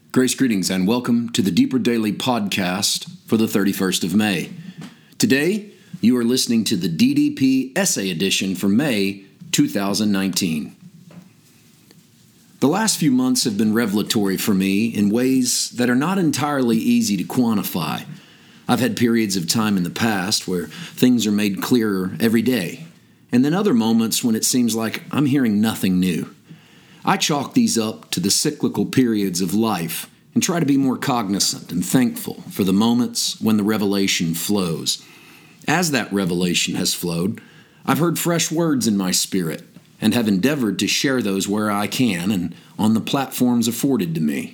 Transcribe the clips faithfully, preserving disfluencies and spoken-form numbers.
Grace greetings and welcome to the Deeper Daily podcast for the thirty-first of May. Today, you are listening to the D D P Essay Edition for May two thousand nineteen. The last few months have been revelatory for me in ways that are not entirely easy to quantify. I've had periods of time in the past where things are made clearer every day, and then other moments when it seems like I'm hearing nothing new. I chalk these up to the cyclical periods of life and try to be more cognizant and thankful for the moments when the revelation flows. As that revelation has flowed, I've heard fresh words in my spirit and have endeavored to share those where I can and on the platforms afforded to me.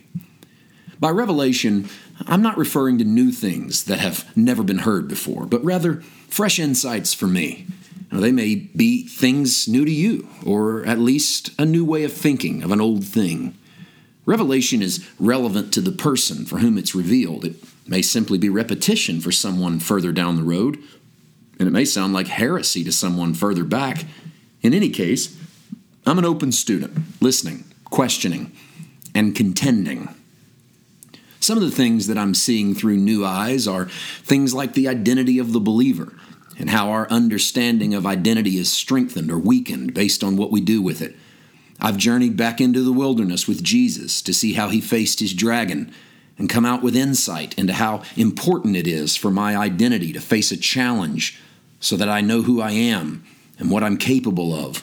By revelation, I'm not referring to new things that have never been heard before, but rather fresh insights for me. Now, they may be things new to you, or at least a new way of thinking of an old thing. Revelation is relevant to the person for whom it's revealed. It may simply be repetition for someone further down the road, and it may sound like heresy to someone further back. In any case, I'm an open student, listening, questioning, and contending. Some of the things that I'm seeing through new eyes are things like the identity of the believer, and how our understanding of identity is strengthened or weakened based on what we do with it. I've journeyed back into the wilderness with Jesus to see how he faced his dragon and come out with insight into how important it is for my identity to face a challenge so that I know who I am and what I'm capable of.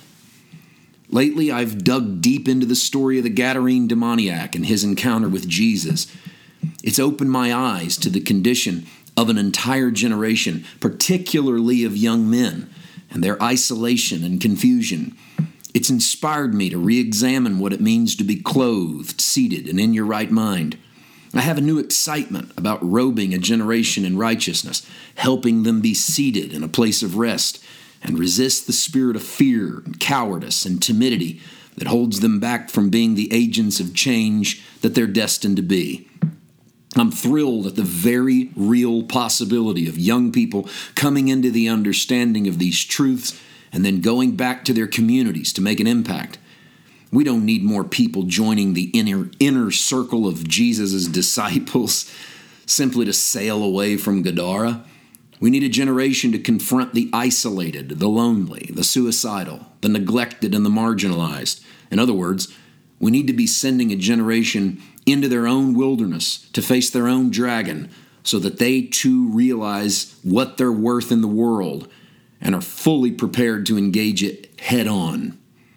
Lately, I've dug deep into the story of the Gadarene demoniac and his encounter with Jesus. It's opened my eyes to the condition of an entire generation, particularly of young men, and their isolation and confusion. It's inspired me to re-examine what it means to be clothed, seated, and in your right mind. I have a new excitement about robing a generation in righteousness, helping them be seated in a place of rest, and resist the spirit of fear, and cowardice, and timidity that holds them back from being the agents of change that they're destined to be. I'm thrilled at the very real possibility of young people coming into the understanding of these truths and then going back to their communities to make an impact. We don't need more people joining the inner, inner circle of Jesus' disciples simply to sail away from Gadara. We need a generation to confront the isolated, the lonely, the suicidal, the neglected, and the marginalized. In other words, we need to be sending a generation into their own wilderness to face their own dragon so that they too realize what they're worth in the world and are fully prepared to engage it head on.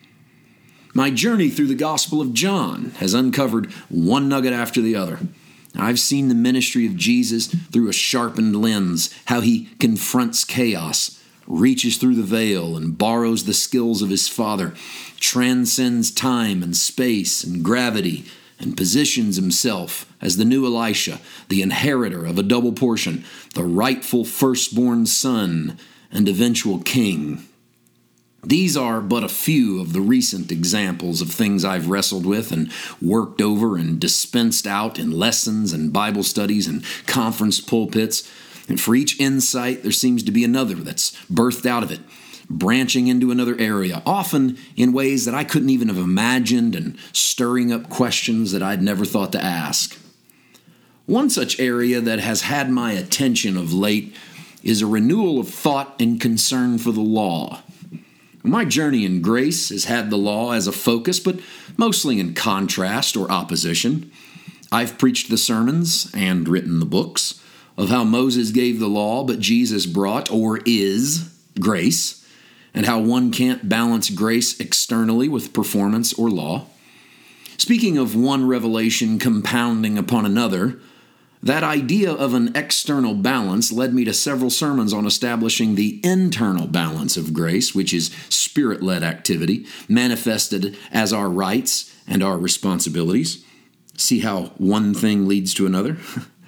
My journey through the Gospel of John has uncovered one nugget after the other. I've seen the ministry of Jesus through a sharpened lens, how he confronts chaos, reaches through the veil and borrows the skills of his Father, transcends time and space and gravity, and positions himself as the new Elisha, the inheritor of a double portion, the rightful firstborn son and eventual king. These are but a few of the recent examples of things I've wrestled with and worked over and dispensed out in lessons and Bible studies and conference pulpits. And for each insight, there seems to be another that's birthed out of it, branching into another area, often in ways that I couldn't even have imagined and stirring up questions that I'd never thought to ask. One such area that has had my attention of late is a renewal of thought and concern for the law. My journey in grace has had the law as a focus, but mostly in contrast or opposition. I've preached the sermons and written the books of how Moses gave the law, but Jesus brought, or is, grace, and how one can't balance grace externally with performance or law. Speaking of one revelation compounding upon another, that idea of an external balance led me to several sermons on establishing the internal balance of grace, which is spirit-led activity, manifested as our rights and our responsibilities. See how one thing leads to another?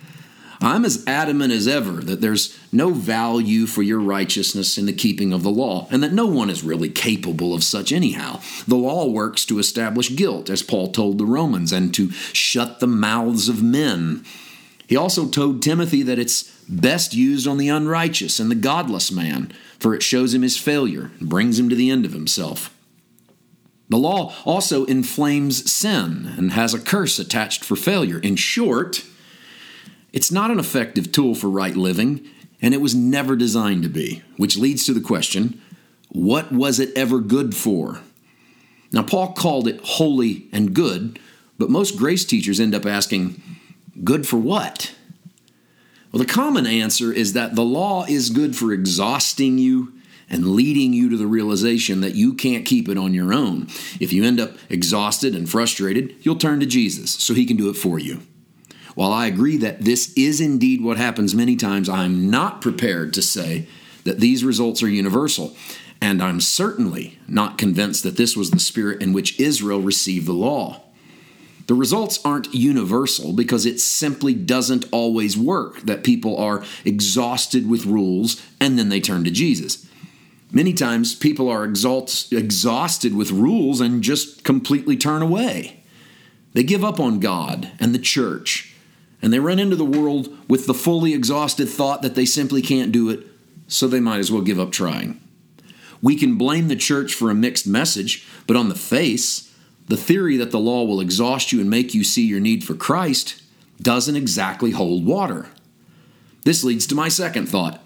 I'm as adamant as ever that there's no value for your righteousness in the keeping of the law, and that no one is really capable of such anyhow. The law works to establish guilt, as Paul told the Romans, and to shut the mouths of men. He also told Timothy that it's best used on the unrighteous and the godless man, for it shows him his failure and brings him to the end of himself. The law also inflames sin and has a curse attached for failure. In short, it's not an effective tool for right living, and it was never designed to be, which leads to the question, what was it ever good for? Now, Paul called it holy and good, but most grace teachers end up asking, good for what? Well, the common answer is that the law is good for exhausting you and leading you to the realization that you can't keep it on your own. If you end up exhausted and frustrated, you'll turn to Jesus so he can do it for you. While I agree that this is indeed what happens many times, I'm not prepared to say that these results are universal. And I'm certainly not convinced that this was the spirit in which Israel received the law. The results aren't universal because it simply doesn't always work that people are exhausted with rules and then they turn to Jesus. Many times people are exalt- exhausted with rules and just completely turn away. They give up on God and the church, and they run into the world with the fully exhausted thought that they simply can't do it, so they might as well give up trying. We can blame the church for a mixed message, but on the face, the theory that the law will exhaust you and make you see your need for Christ doesn't exactly hold water. This leads to my second thought.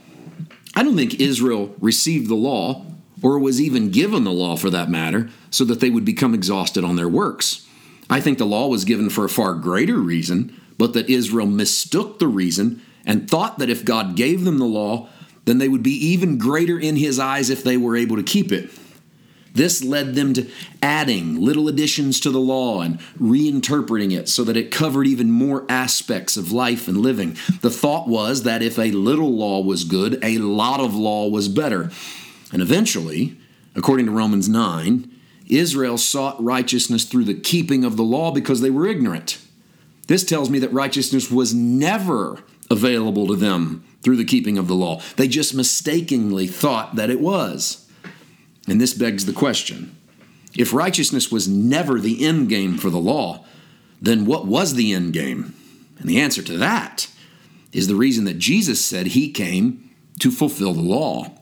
I don't think Israel received the law, or was even given the law for that matter, so that they would become exhausted on their works. I think the law was given for a far greater reason, but that Israel mistook the reason and thought that if God gave them the law, then they would be even greater in his eyes if they were able to keep it. This led them to adding little additions to the law and reinterpreting it so that it covered even more aspects of life and living. The thought was that if a little law was good, a lot of law was better. And eventually, according to Romans nine, Israel sought righteousness through the keeping of the law because they were ignorant. This tells me that righteousness was never available to them through the keeping of the law. They just mistakenly thought that it was. And this begs the question, if righteousness was never the end game for the law, then what was the end game? And the answer to that is the reason that Jesus said he came to fulfill the law.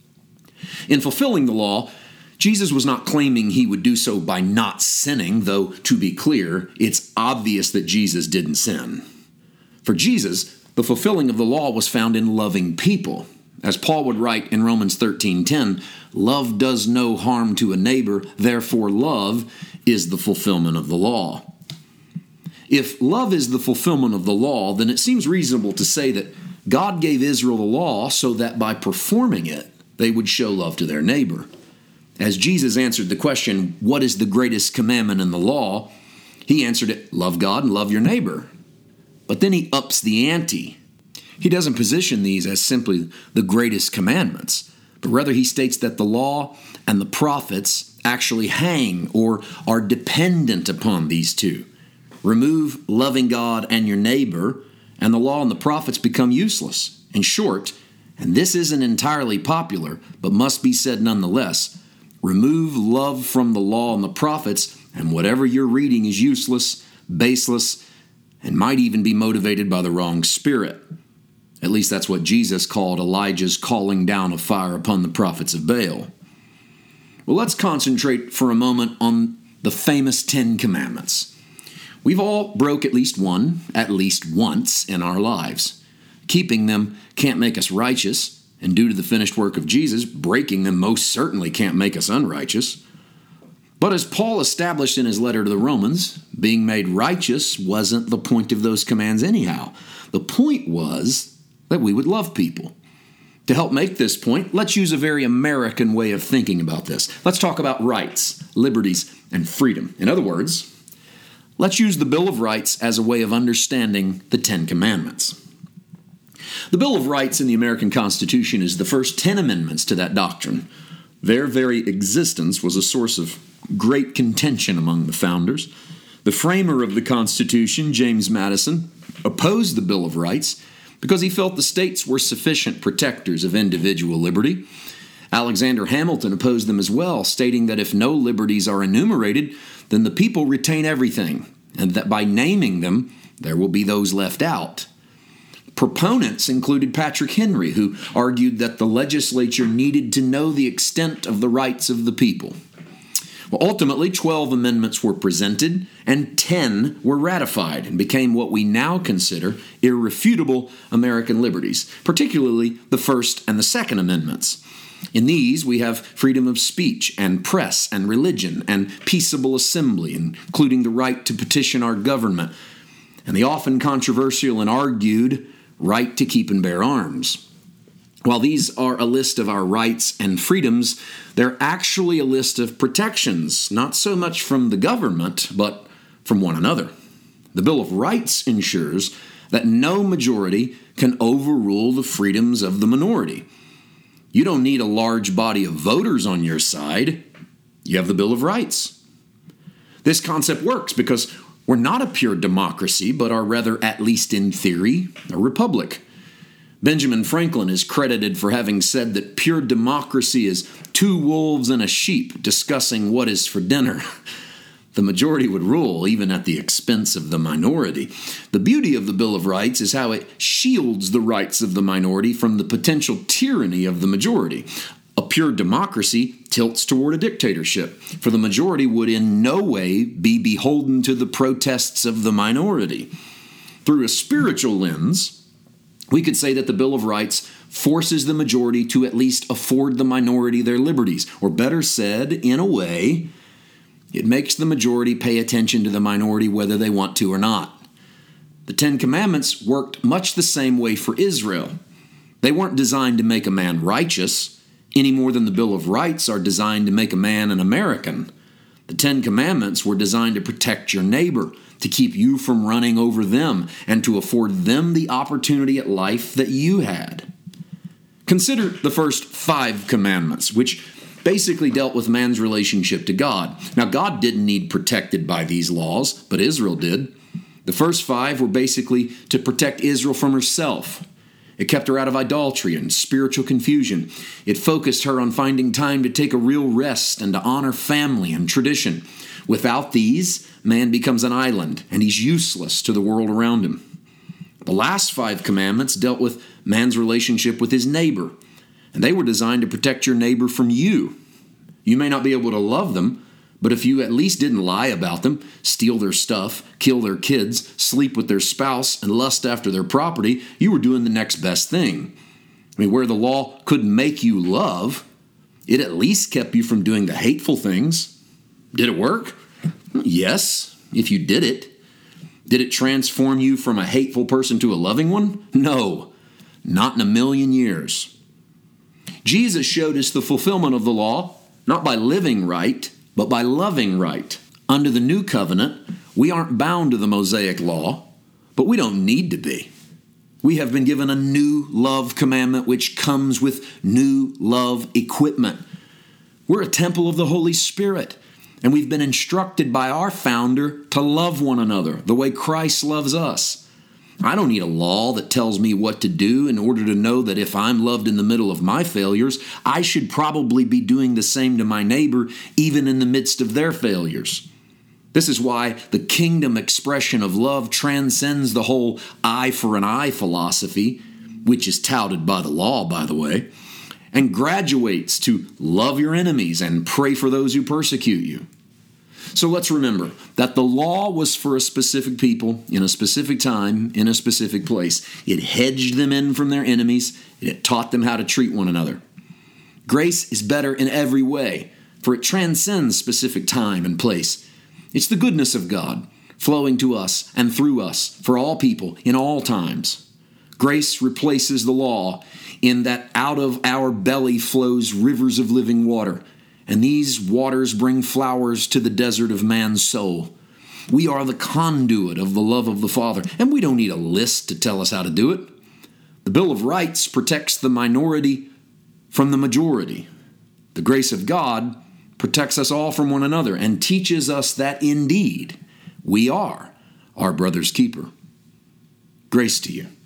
In fulfilling the law, Jesus was not claiming he would do so by not sinning, though, to be clear, it's obvious that Jesus didn't sin. For Jesus, the fulfilling of the law was found in loving people. As Paul would write in Romans thirteen ten, love does no harm to a neighbor, therefore love is the fulfillment of the law. If love is the fulfillment of the law, then it seems reasonable to say that God gave Israel the law so that by performing it, they would show love to their neighbor. As Jesus answered the question, what is the greatest commandment in the law? He answered it, love God and love your neighbor. But then he ups the ante. He doesn't position these as simply the greatest commandments, but rather he states that the law and the prophets actually hang or are dependent upon these two. Remove loving God and your neighbor, and the law and the prophets become useless. In short, and this isn't entirely popular, but must be said nonetheless, remove love from the law and the prophets, and whatever you're reading is useless, baseless, and might even be motivated by the wrong spirit. At least that's what Jesus called Elijah's calling down of fire upon the prophets of Baal. Well, let's concentrate for a moment on the famous Ten Commandments. We've all broke at least one, at least once in our lives. Keeping them can't make us righteous, and due to the finished work of Jesus, breaking them most certainly can't make us unrighteous. But as Paul established in his letter to the Romans, being made righteous wasn't the point of those commands anyhow. The point was that we would love people. To help make this point, let's use a very American way of thinking about this. Let's talk about rights, liberties, and freedom. In other words, let's use the Bill of Rights as a way of understanding the Ten Commandments. The Bill of Rights in the American Constitution is the first ten amendments to that doctrine. Their very existence was a source of great contention among the founders. The framer of the Constitution, James Madison, opposed the Bill of Rights because he felt the states were sufficient protectors of individual liberty. Alexander Hamilton opposed them as well, stating that if no liberties are enumerated, then the people retain everything, and that by naming them, there will be those left out. Proponents included Patrick Henry, who argued that the legislature needed to know the extent of the rights of the people. Well, ultimately, twelve amendments were presented, and ten were ratified and became what we now consider irrefutable American liberties, particularly the First and the Second Amendments. In these, we have freedom of speech and press and religion and peaceable assembly, including the right to petition our government, and the often controversial and argued right to keep and bear arms. While these are a list of our rights and freedoms, they're actually a list of protections, not so much from the government, but from one another. The Bill of Rights ensures that no majority can overrule the freedoms of the minority. You don't need a large body of voters on your side. You have the Bill of Rights. This concept works because we're not a pure democracy, but are rather, at least in theory, a republic. Benjamin Franklin is credited for having said that pure democracy is two wolves and a sheep discussing what is for dinner. The majority would rule, even at the expense of the minority. The beauty of the Bill of Rights is how it shields the rights of the minority from the potential tyranny of the majority. A pure democracy tilts toward a dictatorship, for the majority would in no way be beholden to the protests of the minority. Through a spiritual lens, we could say that the Bill of Rights forces the majority to at least afford the minority their liberties, or better said, in a way, it makes the majority pay attention to the minority whether they want to or not. The Ten Commandments worked much the same way for Israel. They weren't designed to make a man righteous, any more than the Bill of Rights are designed to make a man an American. The Ten Commandments were designed to protect your neighbor, to keep you from running over them, and to afford them the opportunity at life that you had. Consider the first five commandments, which basically dealt with man's relationship to God. Now, God didn't need protected by these laws, but Israel did. The first five were basically to protect Israel from herself. It kept her out of idolatry and spiritual confusion. It focused her on finding time to take a real rest and to honor family and tradition. Without these, man becomes an island, and he's useless to the world around him. The last five commandments dealt with man's relationship with his neighbor, and they were designed to protect your neighbor from you. You may not be able to love them, but if you at least didn't lie about them, steal their stuff, kill their kids, sleep with their spouse, and lust after their property, you were doing the next best thing. I mean, where the law couldn't make you love, it at least kept you from doing the hateful things. Did it work? Yes, if you did it. Did it transform you from a hateful person to a loving one? No, not in a million years. Jesus showed us the fulfillment of the law, not by living right, but by loving right. Under the new covenant, we aren't bound to the Mosaic law, but we don't need to be. We have been given a new love commandment which comes with new love equipment. We're a temple of the Holy Spirit, and we've been instructed by our founder to love one another the way Christ loves us. I don't need a law that tells me what to do in order to know that if I'm loved in the middle of my failures, I should probably be doing the same to my neighbor, even in the midst of their failures. This is why the kingdom expression of love transcends the whole eye for an eye philosophy, which is touted by the law, by the way, and graduates to love your enemies and pray for those who persecute you. So let's remember that the law was for a specific people, in a specific time, in a specific place. It hedged them in from their enemies. It taught them how to treat one another. Grace is better in every way, for it transcends specific time and place. It's the goodness of God flowing to us and through us for all people in all times. Grace replaces the law in that out of our belly flows rivers of living water, and these waters bring flowers to the desert of man's soul. We are the conduit of the love of the Father, and we don't need a list to tell us how to do it. The Bill of Rights protects the minority from the majority. The grace of God protects us all from one another and teaches us that indeed we are our brother's keeper. Grace to you.